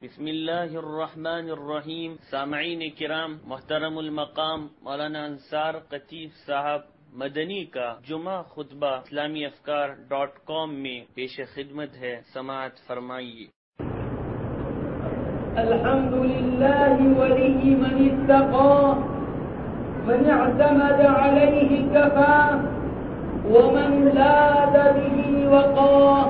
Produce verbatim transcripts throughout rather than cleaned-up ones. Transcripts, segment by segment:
بسم الله الرحمن الرحیم. سامعین کرام، محترم المقام مولانا انصار قطیف صاحب مدنی کا جمعہ خطبہ اسلامی افکار ڈاٹ کام میں پیش خدمت ہے، سماعت فرمائیے۔ الحمد لله ولي من اتقى، من اعتمد عليه كفى، ومن لاذ به وقى.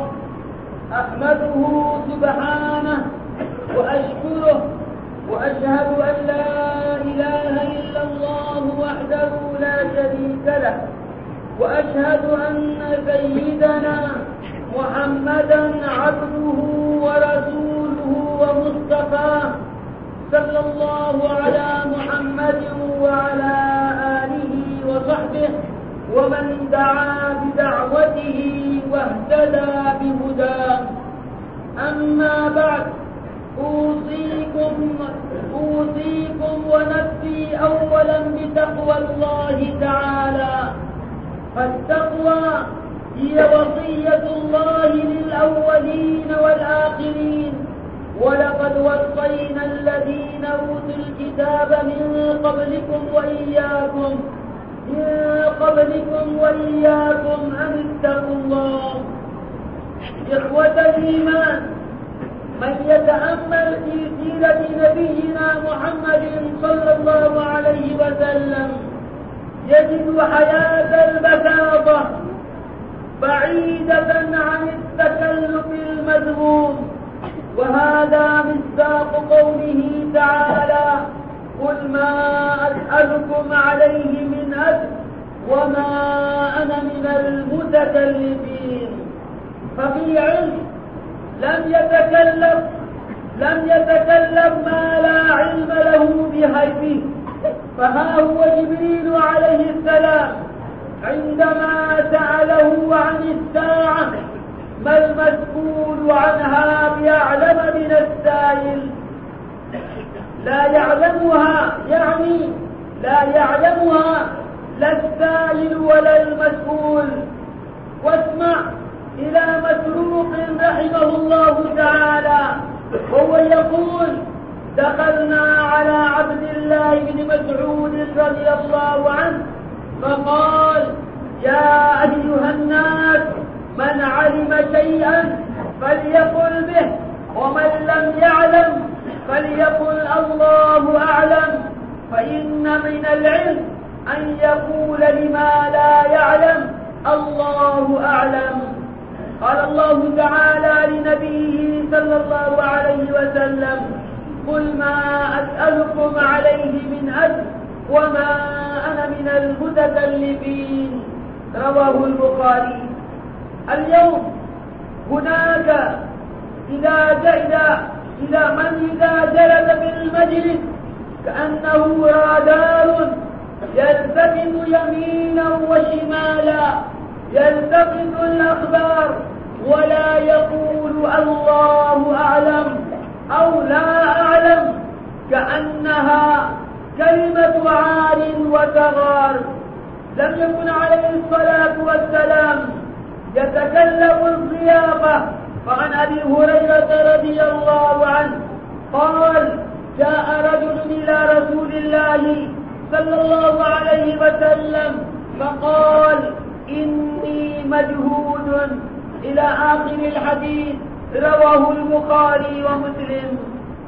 أحمده سبحانه وأشكره وأشهد أن لا إله إلا الله وحده لا شريك له، وأشهد أن سيدنا محمدا عبده ورسوله ومصطفاه، صلى الله على محمد وعلى آله وصحبه ومن دعا بدعوته واهتدى بهداه. أما بعد، أوصيكم أوصيكم ونفسي أولا بتقوى الله تعالى، فالتقوى هي وصية الله للأولين والآخرين. ولقد وصينا الذين أوتوا الكتاب من قبلكم وإياكم من قبلكم وإياكم أن اتقوا الله. إخوة الإيمان، من يتأمل في سيرة نبينا محمد صلى الله عليه وسلم يجد حياة البساطة بعيدة عن التكلف المذموم، وهذا مصداق قوله تعالى: قل ما أسألكم عليه من أجر وما أنا من المتكلفين. ففي علم لم يتكلم لم يتكلم ما لا علم له بهيبه. فها هو جبريل عليه السلام عندما سأله عن الساعة: ما المسؤول عنها بأعلم من السائل. لا يعلمها، يعني لا يعلمها لا السائل ولا المسؤول. واسمع إلى مسروق رحمه الله تعالى وهو يقول: دخلنا على عبد الله بن مسعود رضي الله عنه فقال: يا أيها الناس، من علم شيئا فليقل به، ومن لم يعلم فليقل الله أعلم. فإن من العلم أن يقول لما لا يعلم الله أعلم. قال الله تعالى لنبيه صلى الله عليه وسلم: قل ما أسألكم عليه من أجر وما أنا من المتكلفين. رواه البخاري. اليوم هناك إذا جئنا إلى من إذا جلس في المجلس كأنه رادار يلتفت يمينا وشمالا، يلتقط الأخبار ولا يقول الله أعلم أو لا أعلم، كأنها كلمة عار وتغار. لم يكن عليه الصلاة والسلام يتكلم الضيافة. فعن أبي هريرة رضي الله عنه قال: جاء رجل إلى رسول الله صلى الله عليه وسلم فقال: إني مجهود، إلى آخر الحديث. رواه البخاري ومسلم.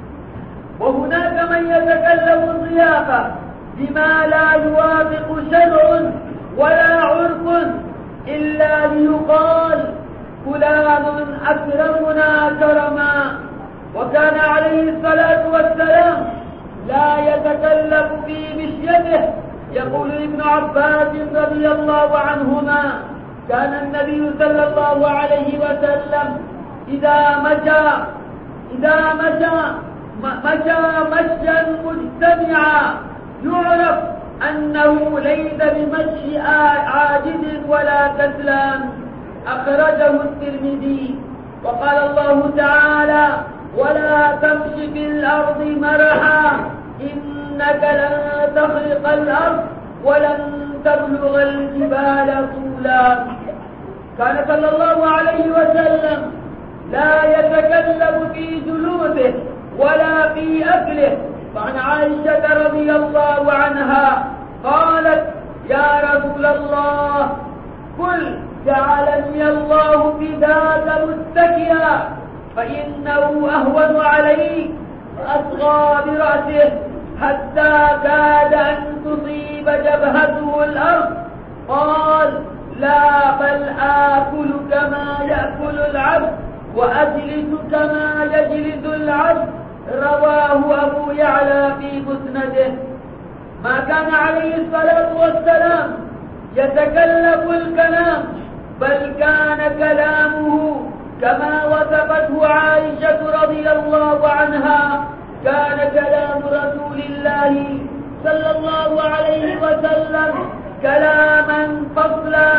وهناك من يتكلم الضيافة بما لا يوافق شرع ولا عرف إلا ليقال: فلان أكرمنا كرما. وكان عليه الصلاة والسلام لا يتكلم في مشيته. يقول ابن عباس رضي الله عنهما: كان النبي صلى الله عليه وسلم إذا مشى إذا مشى مشى مشيا مجتمعا يعرف أنه ليس بمشي عاجز ولا كسلان. أخرجه الترمذي. وقال الله تعالى: ولا تمش في الأرض مرحا إنك لن تخرق الأرض ولن تبلغ الجبال طولا. كان صلى الله عليه وسلم لا يتكلم في جلوسه ولا في أكله. وعن عائشة رضي الله عنها قالت: يا رسول الله قل جعلني الله فداك متكئا فإنه أهون علي. فأصغى برأسه حتى كاد أن تصيب جبهته الأرض. قال: لا، بل آكل كما يأكل العبد وأجلس كما يجلس العبد. رواه أبو يعلى في مسنده. ما كان عليه الصلاة والسلام يتكلم الكلام، بل كان كلامه كما وصفته عائشة رضي الله عنها. كان كلام رسول الله صلى الله عليه وسلم كلاما فصلا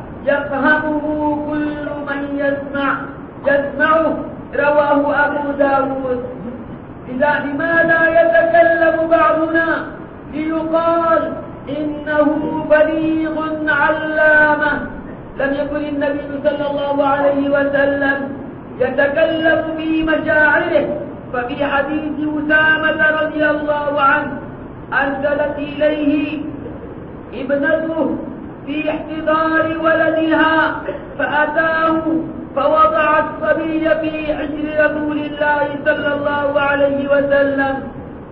يفهمه كل من يسمع يسمعه. رواه أبو داود. إذا لماذا يتكلم بعضنا ليقال إنه بليغ علامة؟ لم يكن النبي صلى الله عليه وسلم يتكلم في مشاعره. ففي حديث أسامة رضي الله عنه أرسلت إليه ابنته في احتضار ولدها فأتاه فوضع الصبي في حجر رسول الله صلى الله عليه وسلم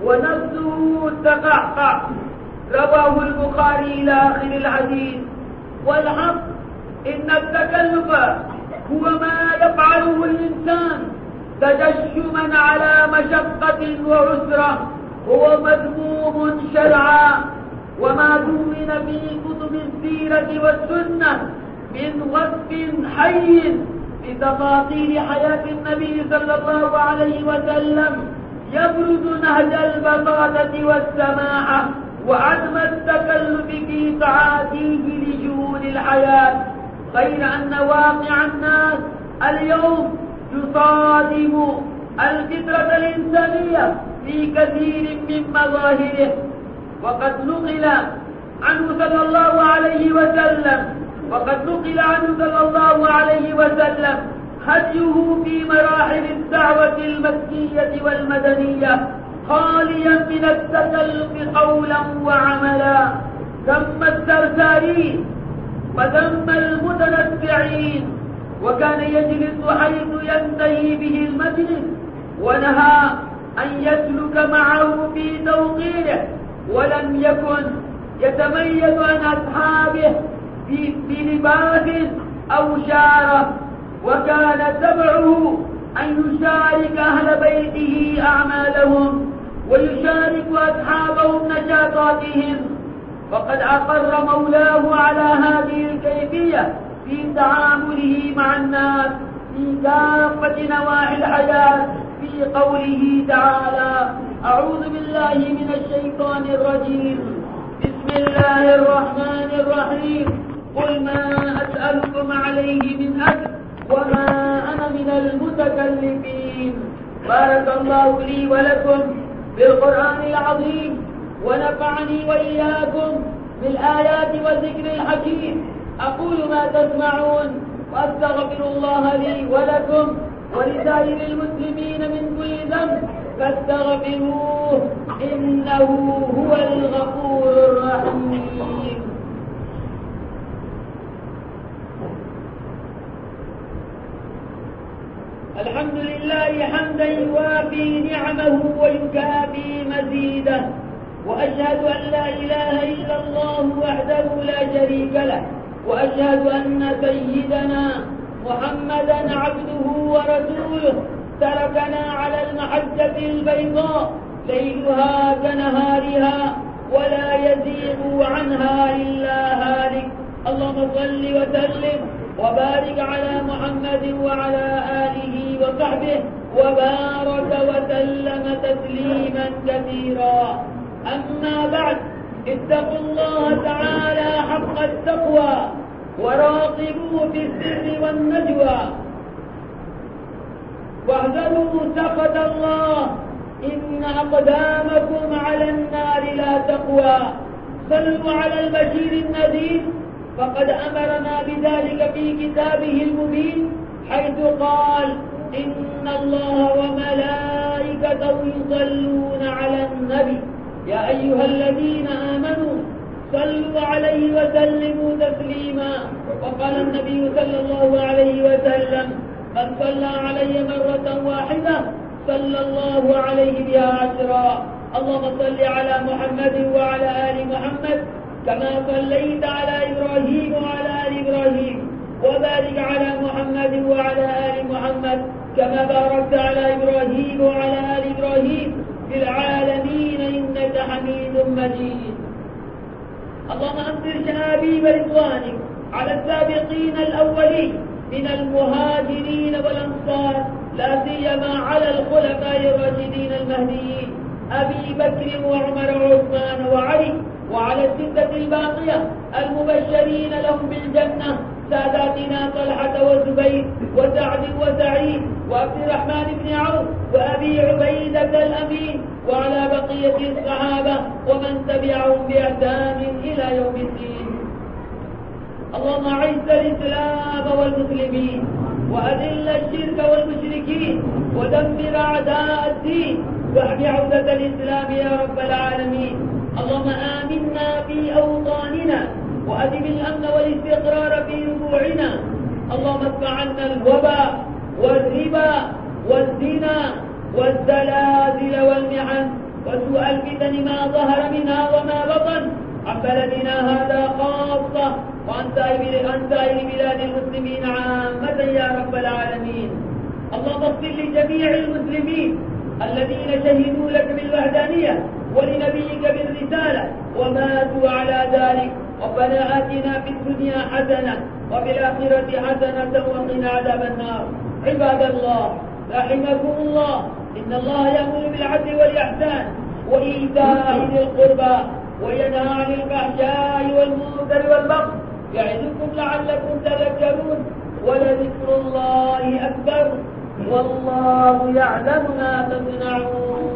ونفسه تقعقع. رواه البخاري إلى آخر الحديث. والحق إن التكلف هو ما يفعله الإنسان تجشما على مشقة وعسرة، هو مذموم شرعا. وما دون في كتب السيرة والسنة من وصف حي بتفاصيل حياة النبي صلى الله عليه وسلم يبرز نهج البساطة والسماحة وعدم التكلف في تعاتيه لشؤون الحياة، غير أن واقع الناس اليوم يصادم الفطرة الإنسانية في كثير من مظاهره. وقد نقل عنه صلى الله عليه وسلم وقد نقل عنه صلى الله عليه وسلم هديه في مراحل الدعوة المكية والمدنية خاليا من التكلف قولا وعملا. ذم السرسارين وذم المتنفعين، وكان يجلس حيث ينتهي به المجلس، ونهى أن يسلك معه في توقيره، ولم يكن يتميز عن أصحابه بلباس أو شارة. وكان تبعه أن يشارك أهل بيته أعمالهم ويشارك أصحابهم نشاطاتهم. وقد أقر مولاه على هذه الكيفية في تعامله مع الناس في كافة نواحي الحياة في قوله تعالى: أعوذ بالله من الشيطان الرجيم، بسم الله الرحمن الرحيم، قل ما أسألكم عليه من أجر وما أنا من المتكلفين. بارك الله لي ولكم بالقرآن العظيم، ونفعني وإياكم بالآيات والذكر الحكيم. أقول ما تسمعون وأستغفر الله لي ولكم ولسائر المسلمين من كل ذنب فاستغفروه إنه هو الغفور الرحيم. الحمد لله حمدا يوافي نعمه ويكافي مزيده، وأشهد أن لا إله إلا الله وحده لا شريك له، وأشهد أن سيدنا محمدا عبده ورسوله تركنا على المحجة البيضاء ليلها كنهارها ولا يزيغ عنها إلا هالك. اللهم صل وسلم وبارك على محمد وعلى آله وصحبه وبارك وسلم تسليما كثيرا. أما بعد، اتقوا الله تعالى حق التقوى وراقبوه في السر والنجوى، واحذروا سخط الله إن أقدامكم على النار لا تقوى. صلوا على البشير النذير، فقد أمرنا بذلك في كتابه المبين، حيث قال: إن الله وملائكته وملائكته يصلون على النبي يا أيها الذين آمنوا صلوا عليه وسلموا تسليما. وقال النبي صلى الله عليه وسلم من صلى علي مرة واحدة صلى الله عليه بها عشرا. اللهم صل على محمد وعلى آل محمد كما صليت على إبراهيم وعلى آل إبراهيم، وبارك على محمد وعلى آل محمد كما باركت على إبراهيم وعلى آل إبراهيم في العالمين إنك حميد مجيد. اللهم أنزل شنابيب رضوانك على السابقين الأولين من المهاجرين والأنصار، لا سيما على الخلفاء الراشدين المهديين أبي بكر وعمر وعثمان وعلي، وعلى الستة الباقية المبشرين لهم بالجنة ساداتنا طلحة وزبير وسعد وسعيد وعبد الرحمن بن عوف وأبي عبيدة الأمين، وعلى بقية الصحابة ومن تبعهم بإحسان إلى يوم الدين. اللهم أعز الإسلام والمسلمين وأذل الشرك والمشركين ودمر أعداء الدين واحمي عودة الإسلام يا رب العالمين. اللهم آمنا في أوطاننا وأدم الأمن والاستقرار في ربوعنا. اللهم ادفع عنا الوباء والربا والزنا والزلازل والمحن وسوء الفتن ما ظهر منها وما بطن عن بلدنا هذا خاصة وعن سائر بلاد المسلمين عامة يا رب العالمين. اللهم اغفر لجميع المسلمين الذين شهدوا لك بالوحدانية ولنبيك بالرسالة وماتوا على ذلك. ربنا آتنا في الدنيا حسنة وفي الآخرة حسنة وقنا عذاب النار. عباد الله رحمكم الله، إن الله يأمر بالعدل والإحسان وإيتاء ذي القربى وينهى عن الفحشاء والمنكر والبغي يعظكم لعلكم تذكرون. ولذكر الله أكبر والله يعلم ما تصنعون.